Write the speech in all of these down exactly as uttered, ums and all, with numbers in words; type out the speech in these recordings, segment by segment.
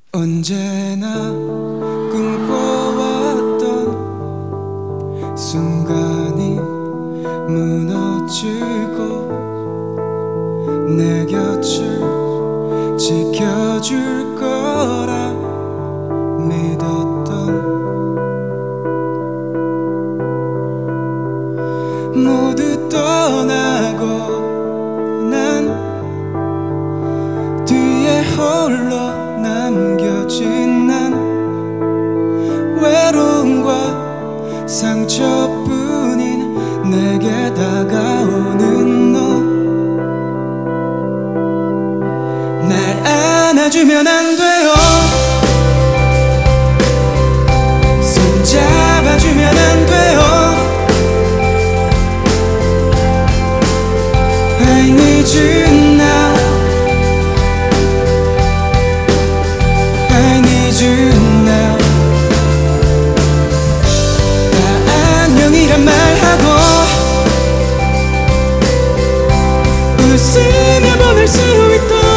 언제나 꿈꿔왔던 순간이 무너지고 내 곁을 지켜줄 거라 믿었던 모두 떠나고 난 뒤에 홀로 남겨진 난 외로움과 상처뿐인 내게 다가오는 너 날 안아주면 안 돼요. 손 잡아주면 안 돼요. I need you now. I need you now. 나 안녕이란 말하고 웃으며 보낼 수 있도록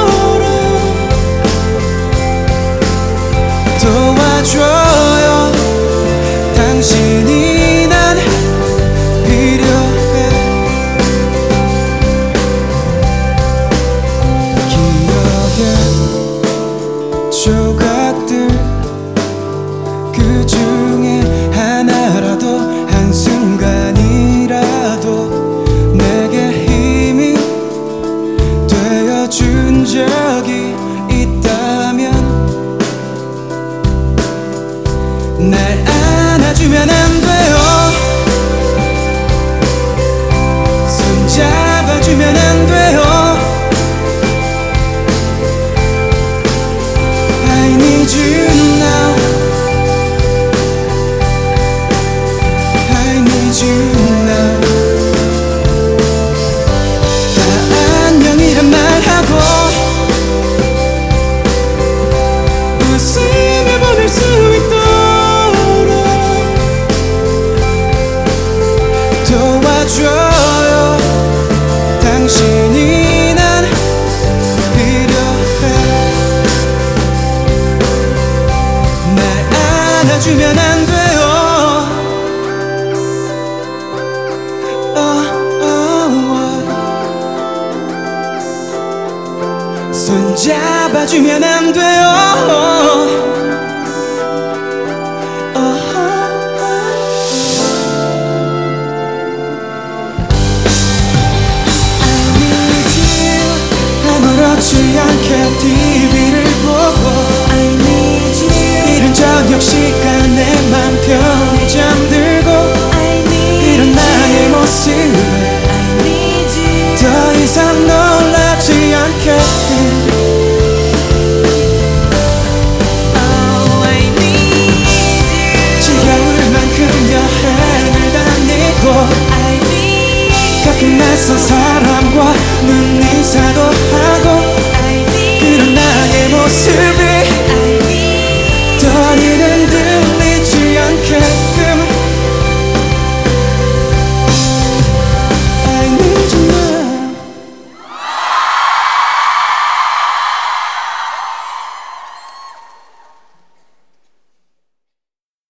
도와줘요. 당신이 난 필요해. 기억의 조각들 그 중에 하나라도 한순간이라도 내게 힘이 되어준 적이 있다면 날 안아주면 안 돼요. 손 잡아주면 안 돼요. I need you now. I need you now. 나 안녕이란 말하고 웃으며 보낼 수 있도록 도와줘요. 당신이 난 필요해. 날 안아주면 안 돼요. oh, oh, oh. 손 잡아주면 안 돼요.